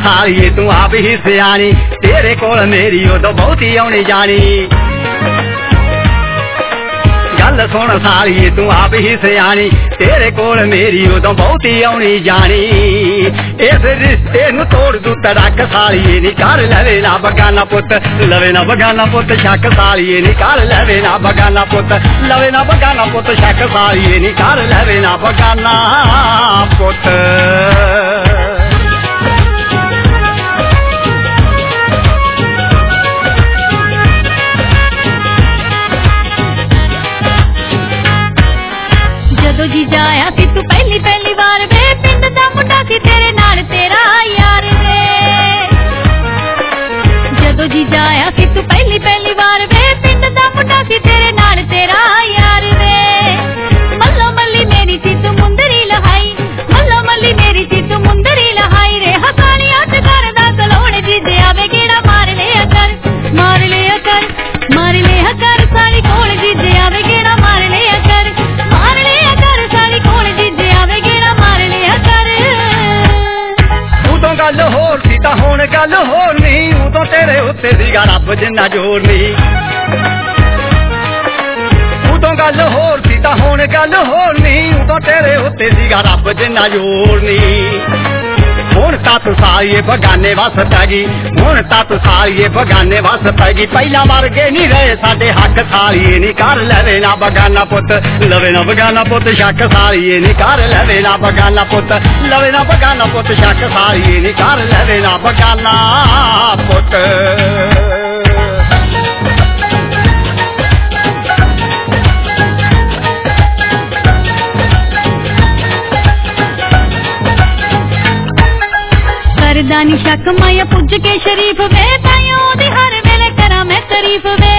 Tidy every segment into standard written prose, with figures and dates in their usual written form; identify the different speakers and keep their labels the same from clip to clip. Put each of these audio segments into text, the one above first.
Speaker 1: सालिए तू आप ही सियानी तेरे कोल मेरी उदों बहुती आउणी जानी गल सुन सालिए तू आप ही सियानी तेरे कोल मेरी उदों बहुती आउणी जानी इस रिश्ते नू तोड़ दू तड़क सालिए नी कर लवे ना बगाना पुत लवे ना बगाना पुत शक सालिए नी कर लवे ना बगाना पुत लवे ना बगाना पुत शक सालिए नी कर लवे ना बगाना पुत
Speaker 2: जी जाया सी तू पहली पहली बार वे पिंड दा मुंडा सी तेरे नाल तेरा यार वे जदों जी जाया सी तू पहली पहली बार वे पिंड दा मुंडा सी तेरे नाल तेरा यार वे मल्लो मल्ली मेरी सी तू मुंदरी लहाई मल्लो मल्ली मेरी सी तू मुंदरी लहाई रे हसानिया ते करदा कलोड़ जी जे आवे गेड़ा मार लिया कर मार लिया कर मार लिया कर साली कोल जी जे आवे गेड़ा मार लिया कर मार लिया कर साली कोल जी जे आवे गेड़ा मार लिया कर
Speaker 1: उदों गल होर सी तां हुण गल होर नहीं उदों तेरे उत्ते सीगा रब जिन्ना जोर नहीं उदों गल होर सी तां हुण गल होर नहीं उदों तेरे उत्ते सीगा रब जिन्ना जोर नहीं हुण तां तू सालिए बगाने वस पैगी हुण तां तू सालिए बगाने वस पैगी पहला वर्गे नहीं रहे साडे हक सालिए नी कर लवे ना बगाना पुत लवे ना बगाना पुत शक सालिए नी कर लवे ना बगाना पुत लवे ना बगाना पुत शक सालिए नी कर लवे ना बगाना पुत
Speaker 2: करदानी शक माया पुज के शरीफ वे ताइयों दी हर वेले करा मैं तारीफ वे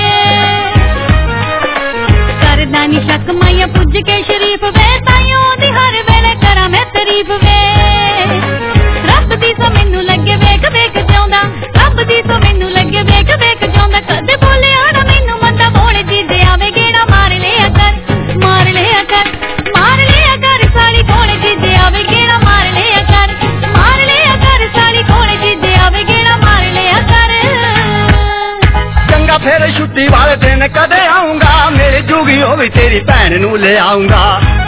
Speaker 2: करदानी शक माया पुज के शरीफ वे ताइयों दी हर वेले करा मैं तारीफ वे रब दी सो मैनू लगे वेख वेख जाउंदा रब दी सो मैनू लगे वेख वेख जाउंदा कदे बोले आना मैनू मंदा बोल जी दे आवे गेड़ा मार लिया कर मार लिया कर साली कोल जी दे आवे गेड़ा मार लिया कर मार लिया कर साली कोल जी दे आवे गेड़ा मार लिया कर
Speaker 1: चंगा फिर छुट्टी वाले दिन कदे आऊंगा मेरी जुगी होवी तेरी भैन नू ले आऊंगा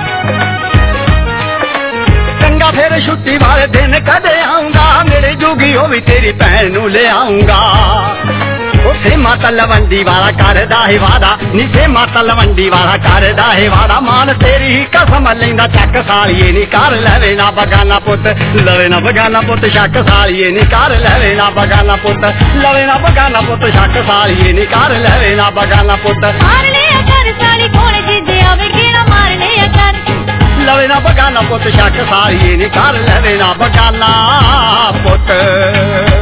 Speaker 1: चंगा फिर छुट्टी वाले दिन कदे आऊंगा मेरी जुगी होवी तेरी भैन नू ले आऊंगा उसे माता लवंडी वाला करदा है वादा निसे माता लवंडी वाला करदा है वादा मान तेरी ही कसम लेंदा चक सालिए नी कर लवे ना बगाना पुत लवे ना बगाना पुत शक सालिए नी कर लवे ना बगाना पुत लवे ना बगाना पुत शक सालिए नी कर लवे ना बगाना पुत
Speaker 2: मार लिया कर साली कोल जी दे आवे गेड़ा मार लिया कर
Speaker 1: लवे ना बगाना पुत शक सालिए नी कर लवे ना बगाना पुत